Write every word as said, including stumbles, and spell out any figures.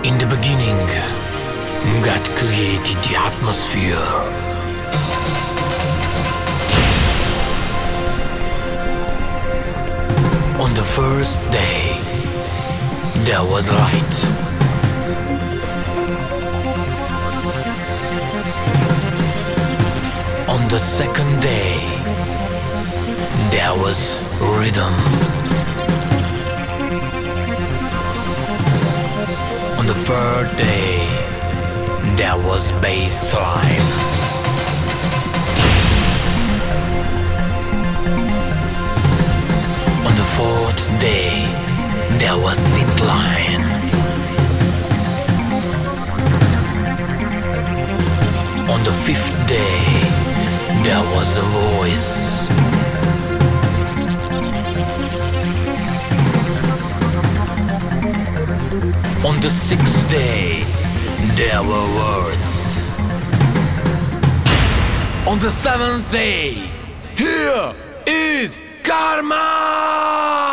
In the beginning, God created the atmosphere. On the first day, there was light. On the second day, there was rhythm. On the third day, there was bass line. On the fourth day, there was synth line. On the fifth day, there was a voice. On the sixth day, there were words. On the seventh day, here is Karma!